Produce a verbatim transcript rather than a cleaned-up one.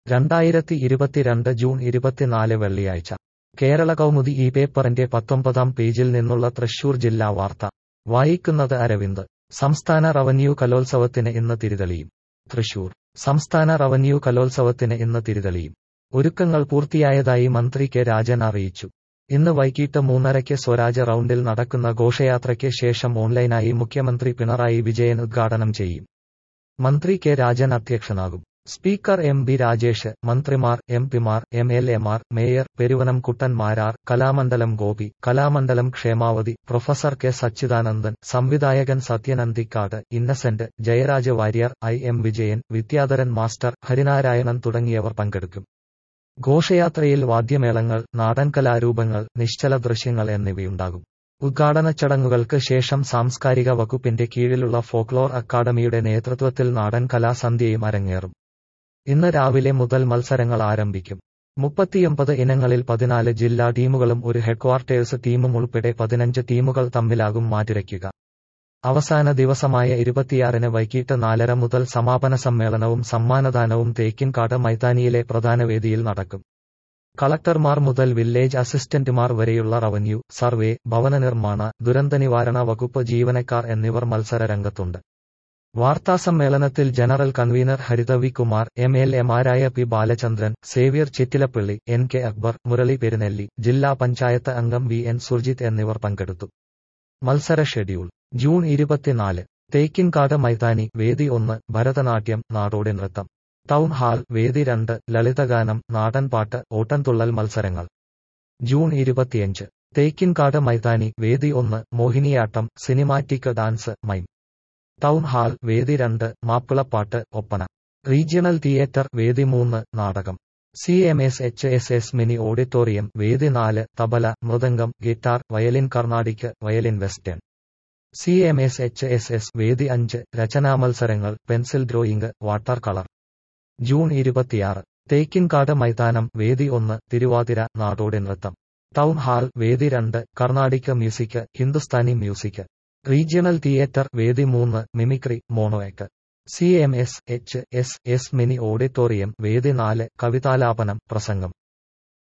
രണ്ടായിരത്തി ഇരുപത്തിരണ്ട് ജൂൺ ഇരുപത്തിനാല് വെള്ളിയാഴ്ച കേരള കൗമുദി ഈ പേപ്പറിന്റെ പത്തൊമ്പതാം പേജിൽ നിന്നുള്ള തൃശൂർ ജില്ലാ വാർത്ത വായിക്കുന്നത് അരവിന്ദ്. സംസ്ഥാന റവന്യൂ കലോത്സവത്തിന് ഇന്ന് തിരിതെളിയും. തൃശൂർ സംസ്ഥാന റവന്യൂ കലോത്സവത്തിന് ഇന്ന് തിരിതെളിയും. ഒരുക്കങ്ങൾ പൂർത്തിയായതായി മന്ത്രി കെ രാജൻ അറിയിച്ചു. ഇന്ന് വൈകിട്ട് മൂന്നരയ്ക്ക് സ്വരാജ് റൗണ്ടിൽ നടക്കുന്ന ഘോഷയാത്രയ്ക്ക് ശേഷം ഓൺലൈനായി മുഖ്യമന്ത്രി പിണറായി വിജയൻ ഉദ്ഘാടനം ചെയ്യും. മന്ത്രി കെ രാജൻ അധ്യക്ഷനാകും. സ്പീക്കർ എം ബി രാജേഷ്, മന്ത്രിമാർ, എം പിമാർ, എം എൽ എമാർ, mayor Peruvanam Kuttan Marar, Kalamandalam Gopi, Kalamandalam Kshemavathi, professor K Sachidanandan, സംവിധായകൻ Sathyan Anthikad, Innocent, Jayaraj Warrier, I M Vijayan, Vidyadharan master, Harinarayanan തുടങ്ങിയവർ പങ്കെടുക്കും. ഘോഷയാത്രയിൽ വാദ്യമേളങ്ങൾ, നാടൻ കലാരൂപങ്ങൾ, നിശ്ചല ദൃശ്യങ്ങൾ എന്നിവയുണ്ടാകും. ഉദ്ഘാടന ചടങ്ങുകൾക്ക് ശേഷം സാംസ്കാരിക വകുപ്പിന്റെ കീഴിലുള്ള ഫോക്ലോർ അക്കാദമിയുടെ നേതൃത്വത്തിൽ നാടൻ കലാസന്ധ്യയും അരങ്ങേറും. ഇന്ന് രാവിലെ മുതൽ മത്സരങ്ങൾ ആരംഭിക്കും. മുപ്പത്തിയൊമ്പത് ഇനങ്ങളിൽ പതിനാല് ജില്ലാ ടീമുകളും ഒരു ഹെഡ്ക്വാർട്ടേഴ്സ് ടീമും ഉൾപ്പെടെ പതിനഞ്ച് ടീമുകൾ തമ്മിലാകും മാറ്റുരയ്ക്കുക. അവസാന ദിവസമായ ഇരുപത്തിയാറിന് വൈകിട്ട് നാലര മുതൽ സമാപന സമ്മേളനവും സമ്മാനദാനവും തേക്കിൻകാട് മൈതാനിയിലെ പ്രധാന വേദിയിൽ നടക്കും. കളക്ടർമാർ മുതൽ വില്ലേജ് അസിസ്റ്റന്റുമാർ വരെയുള്ള റവന്യൂ, സർവേ, ഭവന നിർമ്മാണ, ദുരന്തനിവാരണ വകുപ്പ് ജീവനക്കാർ എന്നിവർ മത്സര രംഗത്തുണ്ട്. വാർത്താസമ്മേളനത്തിൽ general convener Haritha V Kumar, M L എമാരായ P Balachandran, Xavier Chittilappally, N K Akbar, Murali Perunelli, ജില്ലാ പഞ്ചായത്ത് അംഗം വി എൻ സുർജിത് എന്നിവർ പങ്കെടുത്തു. മത്സര ഷെഡ്യൂൾ ജൂൺ ഇരുപത്തിനാല് തേക്കിൻകാട് മൈതാനി, വേദി ഒന്ന് ഭരതനാട്യം, നാടോടി നൃത്തം. ടൗൺ ഹാൾ, വേദി രണ്ട് ലളിതഗാനം, നാടൻപാട്ട്, ഓട്ടൻതുള്ളൽ മത്സരങ്ങൾ. ജൂൺ ഇരുപത്തിയഞ്ച് തേക്കിൻകാട് മൈതാനി, വേദി ഒന്ന് Mohiniyattam, cinematic dance, mime. Town hall, വേദി രണ്ട് മാപ്പിളപ്പാട്ട്, ഒപ്പന. റീജിയണൽ തിയേറ്റർ, വേദി മൂന്ന് നാടകം. C M S H S S mini auditorium, വേദി നാല് tabla, mridangam, guitar, violin Carnatic, violin western. C M S H S S വേദി അഞ്ച് രചനാമത്സരങ്ങൾ, pencil drawing, water colour. June ഇരുപത്തിയാറ് തേക്കിൻകാട് മൈതാനം, വേദി ഒന്ന് തിരുവാതിര, നാടോടി നൃത്തം. ടൗൺ ഹാൾ, വേദി രണ്ട് Carnatic music, Hindustani music. Regional theatre, വേദി മൂന്ന് mimicry, mono act. C M S H S S mini auditorium, വേദി നാല് കവിതാലാപനം, പ്രസംഗം.